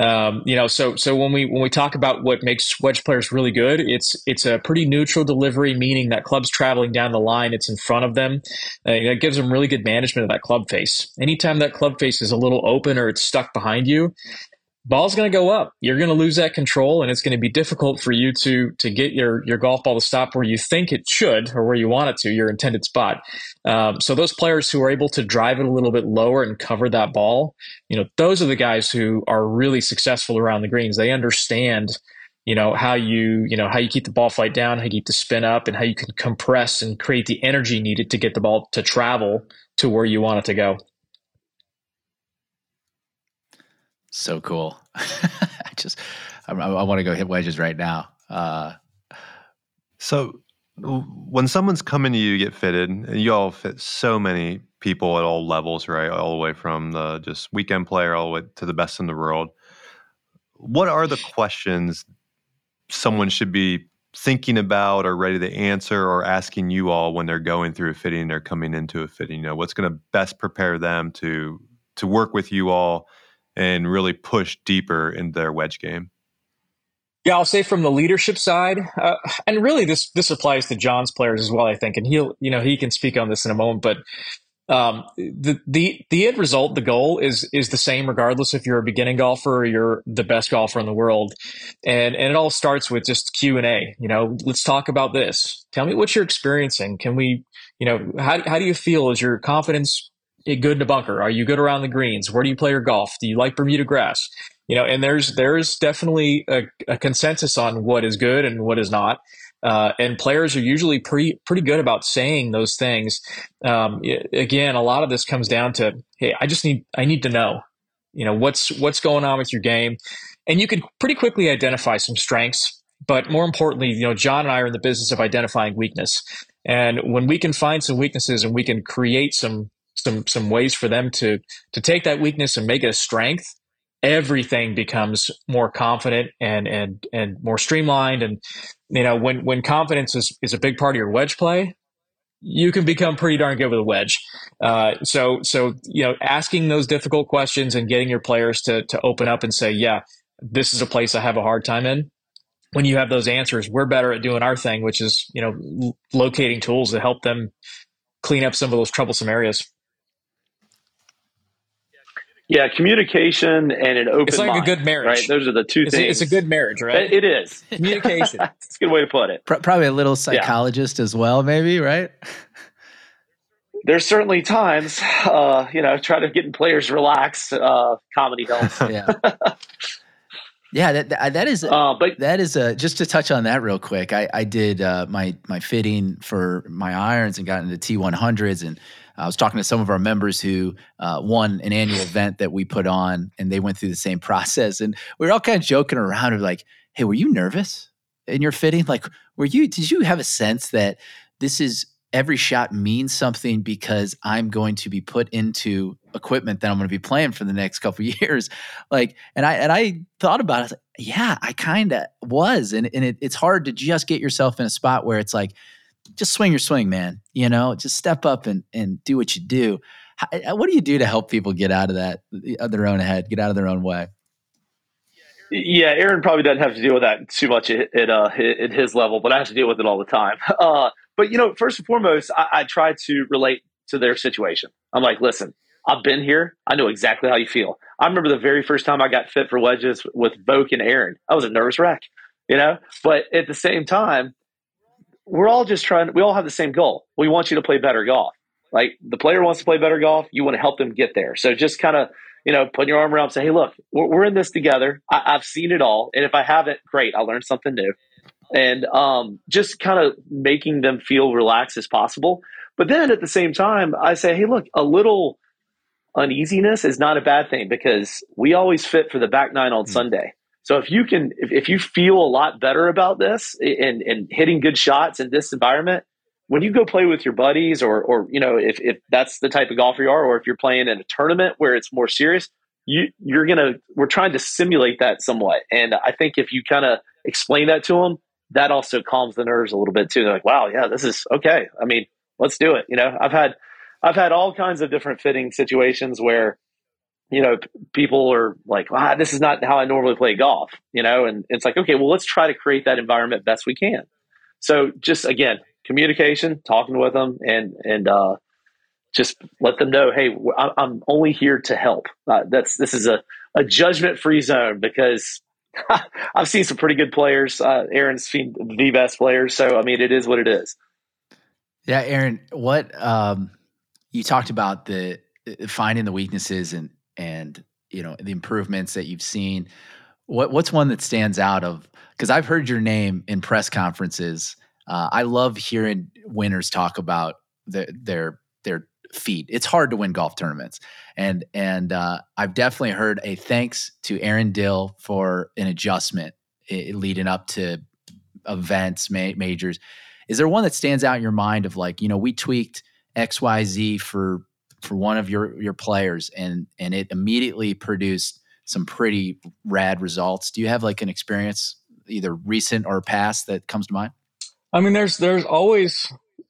so when we talk about what makes wedge players really good, it's a pretty neutral delivery, meaning that club's traveling down the line, it's in front of them. That gives them really good management of that club face. Anytime that club face is a little open or it's stuck behind you, ball's going to go up. You're going to lose that control, and it's going to be difficult for you to get your golf ball to stop where you think it should or where you want it to, your intended spot. So those players who are able to drive it a little bit lower and cover that ball, those are the guys who are really successful around the greens. They understand, how you keep the ball flight down, how you keep the spin up, and how you can compress and create the energy needed to get the ball to travel to where you want it to go. So cool. I want to go hit wedges right now. So when someone's coming to you to get fitted, and you all fit so many people at all levels, right? All the way from the just weekend player all the way to the best in the world. What are the questions someone should be thinking about or ready to answer or asking you all when they're going through a fitting or coming into a fitting? What's going to best prepare them to work with you all and really push deeper into their wedge game? Yeah, I'll say from the leadership side, and really this applies to John's players as well, I think, and he can speak on this in a moment, but the end result, the goal is the same regardless if you're a beginning golfer or you're the best golfer in the world, and it all starts with just Q&A. Let's talk about this. Tell me what you're experiencing. Can we, how do you feel? Is your confidence good in a bunker? Are you good around the greens? Where do you play your golf? Do you like Bermuda grass? And there's definitely a consensus on what is good and what is not. And players are usually pretty good about saying those things. Again, a lot of this comes down to, hey, I need to know, what's going on with your game. And you can pretty quickly identify some strengths But more importantly, John and I are in the business of identifying weakness. And when we can find some weaknesses and we can create some ways for them to take that weakness and make it a strength, everything becomes more confident and more streamlined. And when confidence is a big part of your wedge play, you can become pretty darn good with a wedge. So asking those difficult questions and getting your players to open up and say, yeah, this is a place I have a hard time in. When you have those answers, we're better at doing our thing, which is locating tools to help them clean up some of those troublesome areas. Yeah, communication and an open mind. It's like a good marriage. Right? Those are the two things. It's a good marriage, right? It is. Communication. That's a good way to put it. Probably a little psychologist as well, maybe, right? There's certainly times, try to get players relaxed. Comedy helps. Yeah. Yeah, that is just to touch on that real quick. I did my fitting for my irons and got into T100s, and I was talking to some of our members who won an annual event that we put on, and they went through the same process. And we were all kind of joking around of like, hey, were you nervous in your fitting? Like, did you have a sense that this is every shot means something because I'm going to be put into equipment that I'm going to be playing for the next couple of years? Like, and I thought about it. I was like, yeah, I kind of was. And it's hard to just get yourself in a spot where it's like, just swing your swing, man. Just step up and do what you do. What do you do to help people get out of their own head, get out of their own way? Yeah, Aaron probably doesn't have to deal with that too much at his level, but I have to deal with it all the time. But first and foremost, I try to relate to their situation. I'm like, listen, I've been here. I know exactly how you feel. I remember the very first time I got fit for wedges with Voke and Aaron. I was a nervous wreck, But at the same time, we're all just we all have the same goal. We want you to play better golf. Like, the player wants to play better golf. You want to help them get there. So just kind of, put your arm around and say, hey, look, we're in this together. I've seen it all. And if I haven't, great, I learned something new. And just kind of making them feel relaxed as possible. But then at the same time, I say, hey, look, a little uneasiness is not a bad thing, because we always fit for the back nine on Sunday. So if you feel a lot better about this and hitting good shots in this environment, when you go play with your buddies or if that's the type of golfer you are, or if you're playing in a tournament where it's more serious, we're trying to simulate that somewhat. And I think if you kind of explain that to them, that also calms the nerves a little bit too. They're like, wow, yeah, this is okay. I mean, let's do it. I've had all kinds of different fitting situations where, people are like, wow, this is not how I normally play golf, and it's like, okay, well, let's try to create that environment best we can. So just, again, communication, talking with them and just let them know, hey, I'm only here to help. This is a judgment-free zone, because I've seen some pretty good players. Aaron's seen the best players. So, I mean, it is what it is. Yeah, Aaron, what you talked about the finding the weaknesses and the improvements that you've seen. What's one that stands out of, because I've heard your name in press conferences. I love hearing winners talk about their feet. It's hard to win golf tournaments. And I've definitely heard a thanks to Aaron Dill for an adjustment leading up to events, majors. Is there one that stands out in your mind of like, we tweaked XYZ for one of your players and it immediately produced some pretty rad results? Do you have like an experience, either recent or past, that comes to mind? I mean, there's always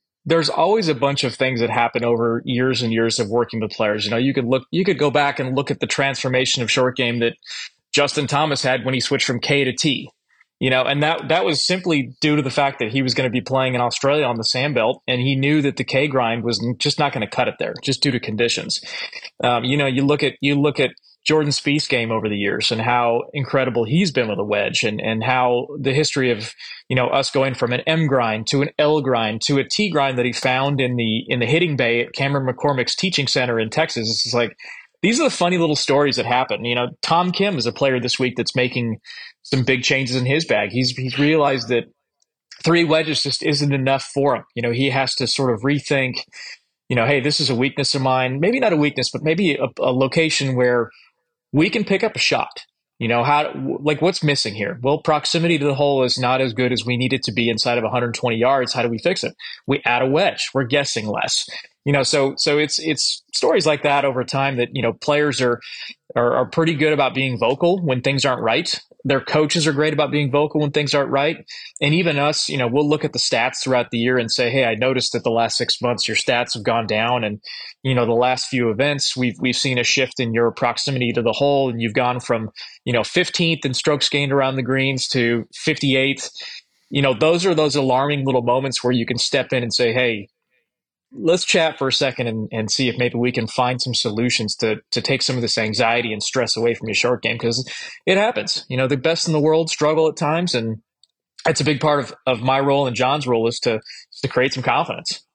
a bunch of things that happen over years and years of working with players. You could go back and look at the transformation of short game that Justin Thomas had when he switched from K to T. And that was simply due to the fact that he was going to be playing in Australia on the Sandbelt, and he knew that the K grind was just not going to cut it there, just due to conditions. You look at Jordan Spieth's game over the years and how incredible he's been with a wedge, and how the history of us going from an M grind to an L grind to a T grind that he found in the hitting bay at Cameron McCormick's teaching center in Texas. It's just like, these are the funny little stories that happen. Tom Kim is a player this week that's making some big changes in his bag. He's realized that 3 wedges just isn't enough for him. He has to sort of rethink, hey, this is a weakness of mine. Maybe not a weakness, but maybe a location where we can pick up a shot. What's missing here? Well, proximity to the hole is not as good as we need it to be inside of 120 yards. How do we fix it? We add a wedge. We're guessing less. So it's stories like that over time that, players are pretty good about being vocal when things aren't right. Their coaches are great about being vocal when things aren't right. And even us, we'll look at the stats throughout the year and say, hey, I noticed that the last 6 months your stats have gone down. And, the last few events, we've seen a shift in your proximity to the hole. And you've gone from, 15th in strokes gained around the greens to 58th. Those are those alarming little moments where you can step in and say, hey, let's chat for a second and see if maybe we can find some solutions to take some of this anxiety and stress away from your short game, because it happens. The best in the world struggle at times, and that's a big part of my role and John's role is to create some confidence.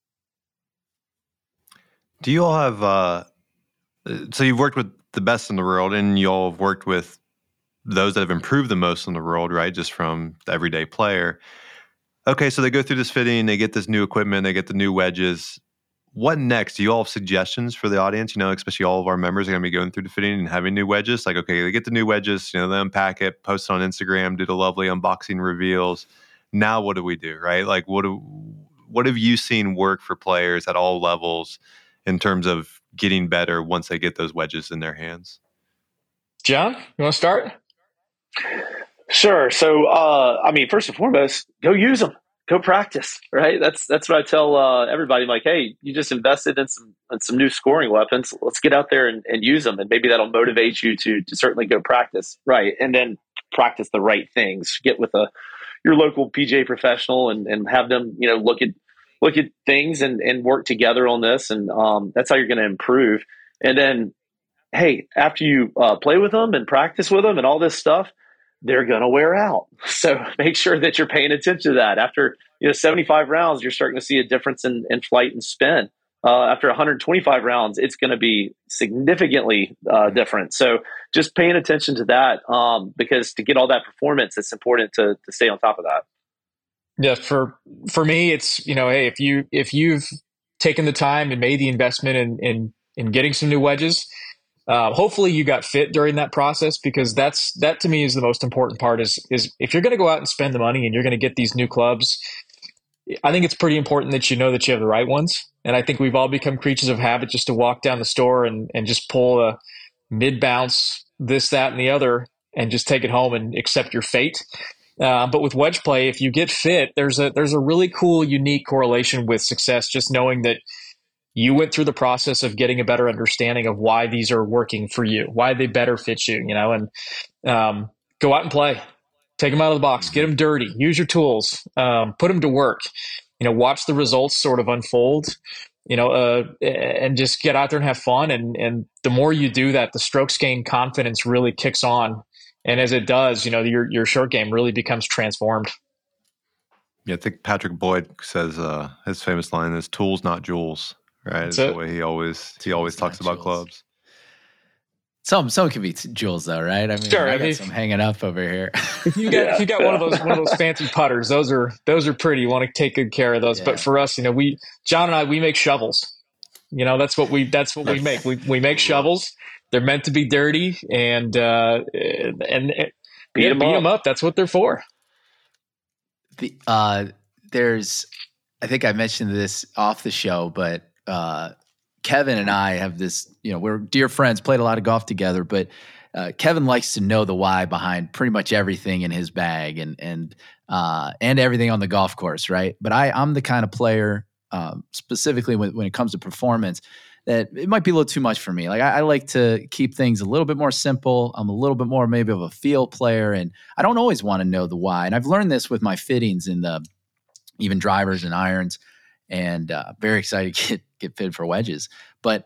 Do you all have so you've worked with the best in the world, and you all have worked with those that have improved the most in the world, right? Just from the everyday player. Okay, so they go through this fitting, they get this new equipment, they get the new wedges. What next? Do you all have suggestions for the audience? Especially all of our members are going to be going through the fitting and having new wedges. Like, okay, they get the new wedges, they unpack it, post it on Instagram, do the lovely unboxing reveals. Now what do we do, right? Like, what have you seen work for players at all levels in terms of getting better once they get those wedges in their hands? John, you want to start? Sure. So, first and foremost, go use them, go practice, right? That's what I tell everybody. I'm like, hey, you just invested in some new scoring weapons. Let's get out there and use them. And maybe that'll motivate you to certainly go practice. Right. And then practice the right things. Get with your local PGA professional and have them, look at things and work together on this. And that's how you're going to improve. And then, hey, after you play with them and practice with them and all this stuff, they're going to wear out. So make sure that you're paying attention to that. After 75 rounds, you're starting to see a difference in flight and spin. After 125 rounds, it's going to be significantly different. So just paying attention to that, because to get all that performance, it's important to stay on top of that. Yeah, for me, it's hey, if you've taken the time and made the investment in getting some new wedges. Hopefully you got fit during that process, because that to me is the most important part is if you're going to go out and spend the money and you're going to get these new clubs, I think it's pretty important that you know that you have the right ones. And I think we've all become creatures of habit just to walk down the store and just pull a mid bounce, this, that, and the other, and just take it home and accept your fate. But with wedge play, if you get fit, there's a really cool, unique correlation with success, just knowing that you went through the process of getting a better understanding of why these are working for you, why they better fit you, and go out and play. Take them out of the box, get them dirty, use your tools, put them to work, watch the results sort of unfold, and just get out there and have fun. And the more you do that, the strokes gain confidence really kicks on. And as it does, your short game really becomes transformed. Yeah, I think Patrick Boyd says his famous line is "tools, not jewels." Right, that's the way he always talks about clubs. Some can be jewels though, right? I mean, sure. I got some hanging up over here. If you got one of those fancy putters, those are pretty. You want to take good care of those. Yeah. But for us, John and I, we make shovels. That's what we make. We make shovels. They're meant to be dirty and beat them up. That's what they're for. There's, I think I mentioned this off the show, but Kevin and I have this, we're dear friends, played a lot of golf together, but Kevin likes to know the why behind pretty much everything in his bag and everything on the golf course, right? But I'm the kind of player, specifically when it comes to performance, that it might be a little too much for me. Like I like to keep things a little bit more simple. I'm a little bit more maybe of a feel player, and I don't always want to know the why. And I've learned this with my fittings in even drivers and irons, and very excited to get fitted for wedges. But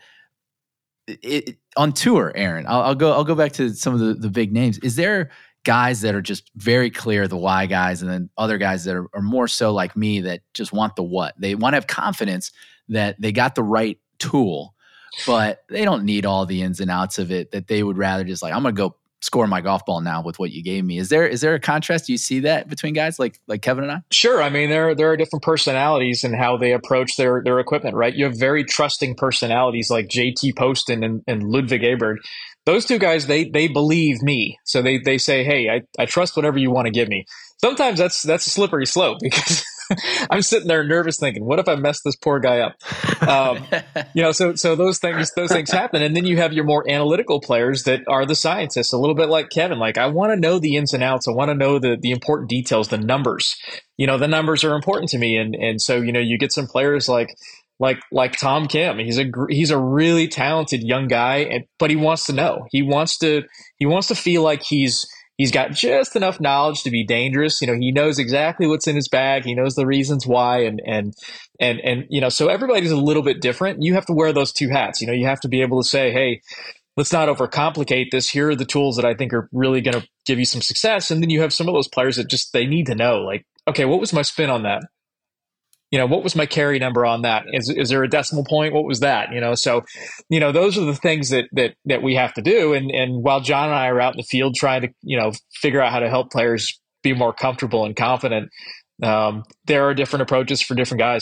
on tour, Aaron, I'll go back to some of the big names. Is there guys that are just very clear, the why guys, and then other guys that are more so like me that just want the what? They want to have confidence that they got the right tool, but they don't need all the ins and outs of it, that they would rather just like, I'm going to go score my golf ball now with what you gave me. Is there a contrast? Do you see that between guys like Kevin and I? Sure. I mean, there are different personalities and how they approach their equipment, right? You have very trusting personalities like JT Poston and Ludwig Aberg. Those two guys, they believe me. So they say, hey, I trust whatever you want to give me. Sometimes that's a slippery slope because I'm sitting there nervous thinking, what if I mess this poor guy up? So those things happen. And then you have your more analytical players that are the scientists, a little bit like Kevin. Like, I want to know the ins and outs. I want to know the important details, the numbers. The numbers are important to me. And so, you get some players like Tom Kim. He's a really talented young guy, but he wants to know. He wants to feel like he's got just enough knowledge to be dangerous. He knows exactly what's in his bag. He knows the reasons why. And so everybody's a little bit different. You have to wear those two hats. You have to be able to say, hey, let's not overcomplicate this. Here are the tools that I think are really going to give you some success. And then you have some of those players that they need to know, like, okay, what was my spin on that? What was my carry number on that? Is there a decimal point? What was that? So those are the things that we have to do. And while John and I are out in the field trying to, figure out how to help players be more comfortable and confident, there are different approaches for different guys.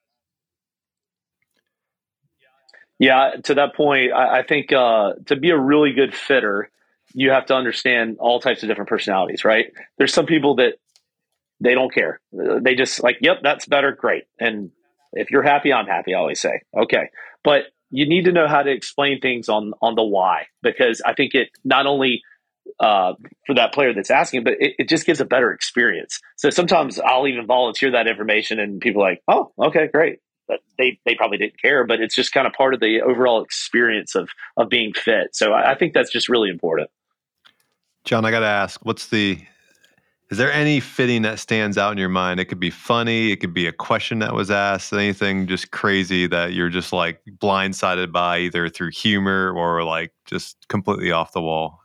Yeah, to that point, I think to be a really good fitter, you have to understand all types of different personalities, right? There's some people that they don't care. They just like, yep, that's better. Great. And if you're happy, I'm happy, I always say. Okay. But you need to know how to explain things on the why, because I think it not only for that player that's asking, but it just gives a better experience. So sometimes I'll even volunteer that information and people are like, oh, okay, great. But they probably didn't care, but it's just kind of part of the overall experience of being fit. So I think that's just really important. John, I got to ask, is there any fitting that stands out in your mind? It could be funny. It could be a question that was asked, anything just crazy that you're just like blindsided by either through humor or like just completely off the wall.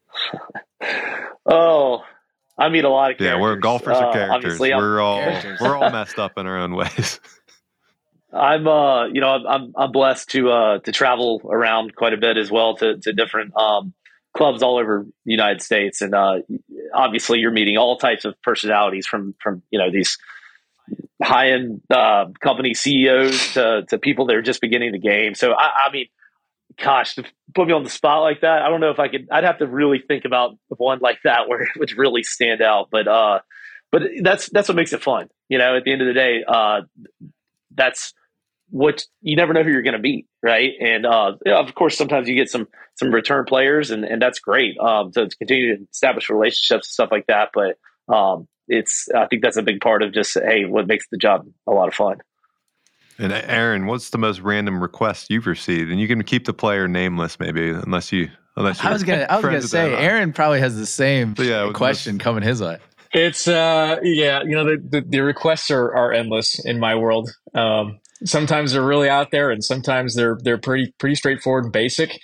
Oh, I meet a lot of characters. Yeah, we're golfers are characters. We're all messed up in our own ways. I'm blessed to travel around quite a bit as well to different clubs all over the United States. And obviously you're meeting all types of personalities from these high-end company CEOs to people that are just beginning the game. So, I mean, gosh, to put me on the spot like that, I don't know if I could. I'd have to really think about one like that where it would really stand out. But that's what makes it fun. At the end of the day, that's what you never know who you're going to beat, right? And of course, sometimes you get some return players, and that's great to continue to establish relationships and stuff like that. But I think that's a big part of just what makes the job a lot of fun. And Aaron, what's the most random request you've received? And you can keep the player nameless, maybe, unless I was gonna say Aaron probably has the same question coming his way. It's the requests are endless in my world. Sometimes they're really out there, and sometimes they're pretty straightforward and basic.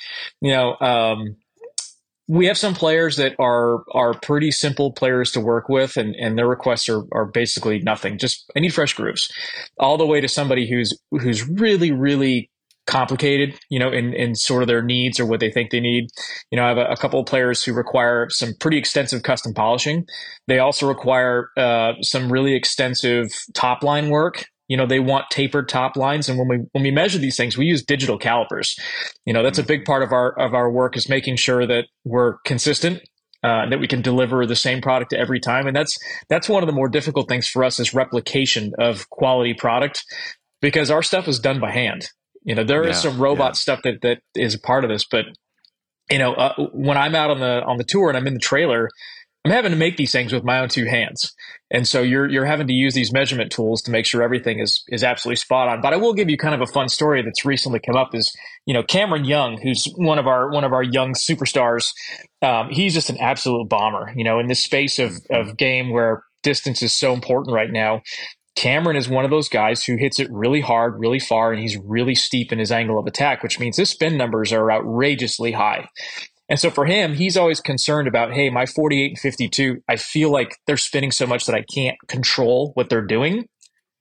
We have some players that are pretty simple players to work with, and their requests are basically nothing. Just I need fresh grooves, all the way to somebody who's really, really complicated, in sort of their needs or what they think they need. I have a couple of players who require some pretty extensive custom polishing. They also require some really extensive top line work. They want tapered top lines, and when we measure these things, we use digital calipers. That's a big part of our work, is making sure that we're consistent, that we can deliver the same product every time. And that's one of the more difficult things for us, is replication of quality product, because our stuff is done by hand. There is some robot stuff that is a part of this, but when I'm out on the tour and I'm in the trailer, I'm having to make these things with my own two hands. And so you're having to use these measurement tools to make sure everything is absolutely spot on. But I will give you kind of a fun story that's recently come up is, Cameron Young, who's one of our young superstars. He's just an absolute bomber, in this space of game where distance is so important right now. Cameron is one of those guys who hits it really hard, really far, and he's really steep in his angle of attack, which means his spin numbers are outrageously high. And so for him, he's always concerned about, hey, my 48 and 52, I feel like they're spinning so much that I can't control what they're doing.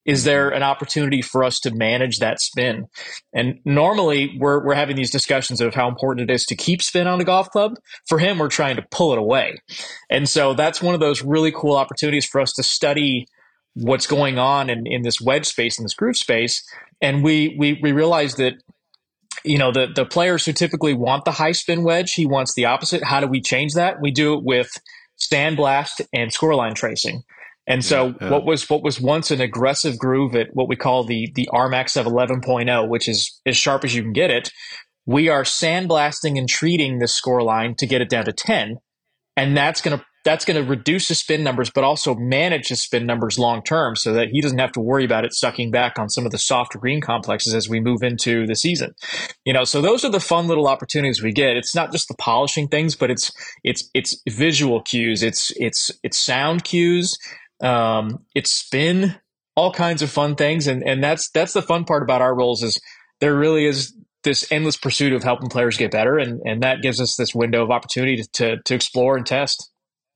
is there an opportunity for us to manage that spin? And normally we're having these discussions of how important it is to keep spin on a golf club. For him, we're trying to pull it away. And so that's one of those really cool opportunities for us to study what's going on in this wedge space, in this groove space. And we realize that, the players who typically want the high spin wedge, he wants the opposite. How do we change that? We do it with sandblast and scoreline tracing. And so what was once an aggressive groove at what we call the RMAX of 11.0, which is as sharp as you can get it, we are sandblasting and treating the scoreline to get it down to 10. And that's going to reduce the spin numbers, but also manage the spin numbers long term so that he doesn't have to worry about it sucking back on some of the softer green complexes as we move into the season. So those are the fun little opportunities we get. It's not just the polishing things, but it's visual cues, it's sound cues, it's spin, all kinds of fun things. And that's the fun part about our roles is there really is this endless pursuit of helping players get better. And that gives us this window of opportunity to explore and test.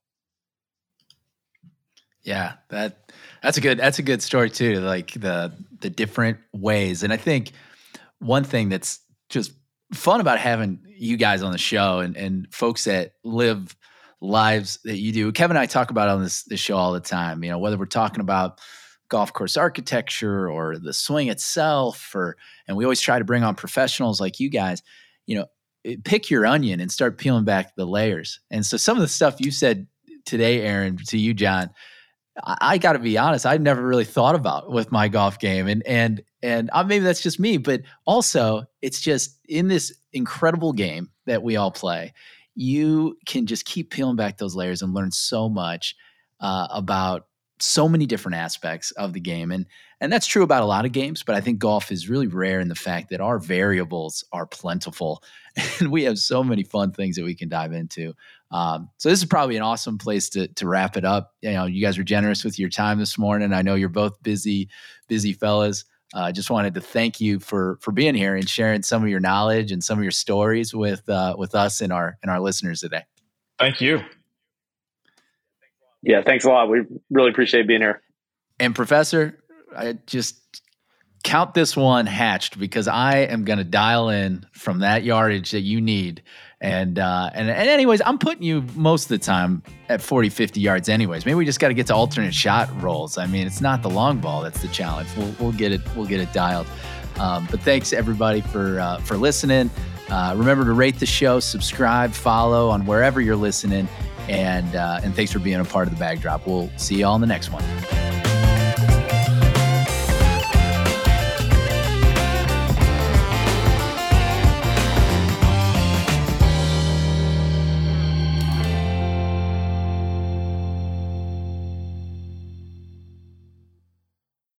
Yeah, that's a good story too. Like the different ways. And I think one thing that's just fun about having you guys on the show and folks that live lives that you do. Kevin and I talk about on this show all the time, whether we're talking about golf course architecture or the swing itself, and we always try to bring on professionals like you guys, pick your onion and start peeling back the layers. And so some of the stuff you said today, Aaron, to you, John, I got to be honest, I've never really thought about with my golf game. And maybe that's just me, but also it's just in this incredible game that we all play, you can just keep peeling back those layers and learn so much about so many different aspects of the game. And that's true about a lot of games, but I think golf is really rare in the fact that our variables are plentiful and we have so many fun things that we can dive into. So this is probably an awesome place to wrap it up. You guys were generous with your time this morning. I know you're both busy fellas. Just wanted to thank you for being here and sharing some of your knowledge and some of your stories with us and our listeners today. Thank you. Yeah, thanks a lot. We really appreciate being here. And Professor, I just count this one hatched because I am going to dial in from that yardage that you need. And anyways, I'm putting you most of the time at 40, 50 yards anyways. Maybe we just got to get to alternate shot rolls. I mean, it's not the long ball that's the challenge. We'll get it dialed. But thanks everybody for listening. Remember to rate the show, subscribe, follow on wherever you're listening. And thanks for being a part of the Bag Drop. We'll see you all in the next one.